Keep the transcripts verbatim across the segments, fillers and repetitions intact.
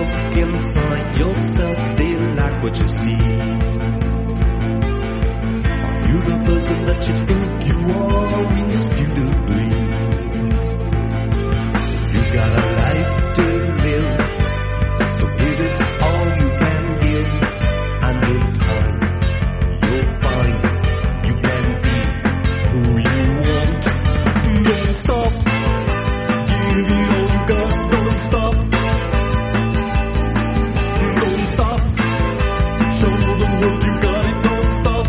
look inside yourself, they like what you see. Are you the person that you think you are indisputably? You got a life to live, so give it all you can give. And in time, you'll find you can be who you want. Don't stop, give it all you got. Don't stop, don't stop. Show the world you got it. Don't stop.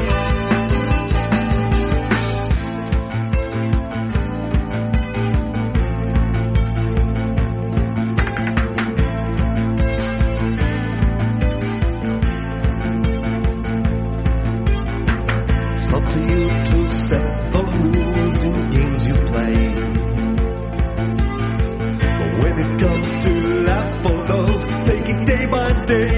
It's up to you to set the rules in games you play. But when it comes to laugh or love, take it day by day.